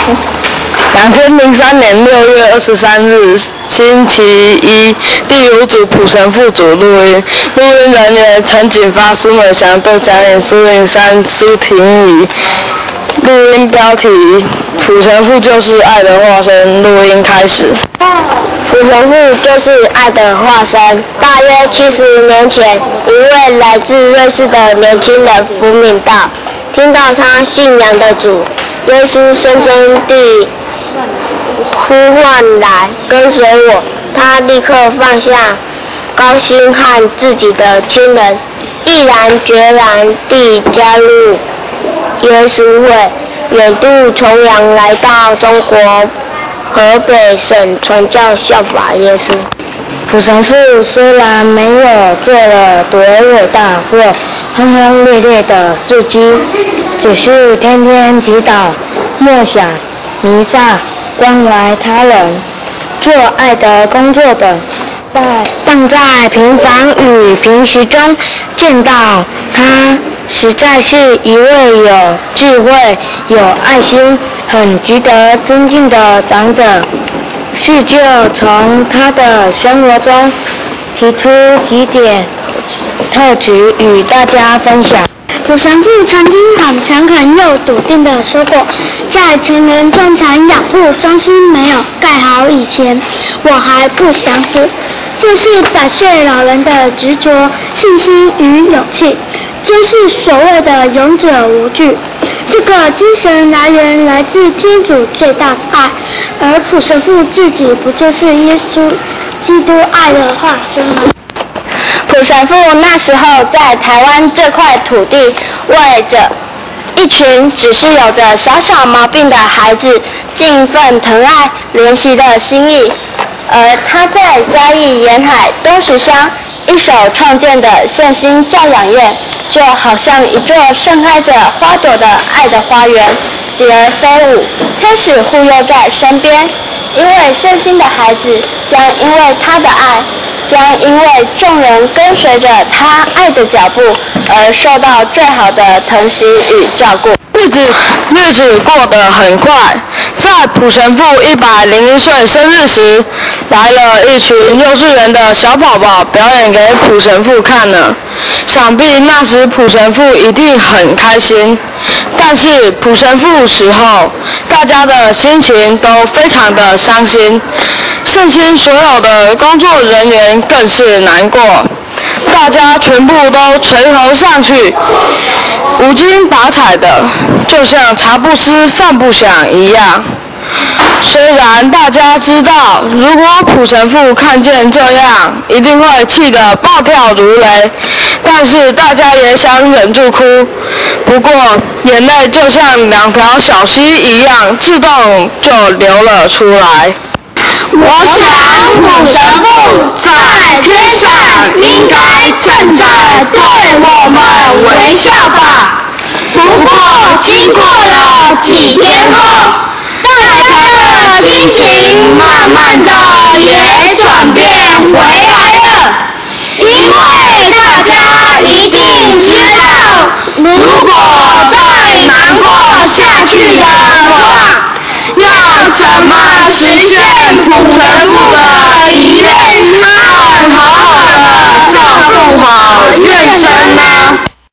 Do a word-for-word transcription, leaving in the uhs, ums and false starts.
两千零三年六月二十三日星期一，第五组普神父组录音，录音人员陈景发、苏美祥、窦佳颖、苏云山、苏婷怡。录音标题：普神父就是爱的化身。录音开始。 普神父就是爱的化身。大约七十年前，一位来自瑞士的年轻人福敏道，听到他信仰的主耶稣深深地呼唤来跟随我，他立刻放下高薪和自己的亲人，毅然决然地加入耶稣会，远渡重洋来到中国河北省传教效法耶稣。 普神父虽然没有做了多伟大或轰轰烈烈的事迹，只是天天祈祷、默想、弥撒、关怀他人、做爱的工作等，在但在平凡与平时中见到他实在是一位有智慧、有爱心、很值得尊敬的长者。是就从他的生活中提出几点特质与大家分享。 普神父曾经很诚恳又笃定地说过，在成人正常养护中心没有盖好以前，我还不想死。这是百岁老人的执着、信心与勇气，真是所谓的勇者无惧。这个精神来源来自天主最大的爱，而普神父自己不就是耶稣基督爱的化身吗？ 普神父那时候在台湾这块土地，为着一群只是有着小小毛病的孩子尽一份疼爱怜惜的心意，而他在嘉义沿海东石乡一手创建的献心教养院，就好像一座盛开着花朵的爱的花园，蝶儿飞舞，天使护佑在身边。因为身心的孩子将因为他的爱，将因为众人跟随着他爱的脚步而受到最好的疼惜与照顾。 日子日子过得很快，在普神父一百零一岁生日时，来了一群幼稚园的小宝宝表演给普神父看了。想必那时普神父一定很开心，但是普神父死后，大家的心情都非常的伤心，圣心所有的工作人员更是难过，大家全部都垂头丧气，无精打采的，就像茶不思饭不想一样。虽然大家知道，如果普神父看见这样，一定会气得暴跳如雷，但是大家也想忍住哭，不过眼泪就像两条小溪一样，自动就流了出来。 我想普神父在天上应该正在对我们微笑吧。不过经过了几天后，大家的心情慢慢的也转变回来了，因为大家一定知道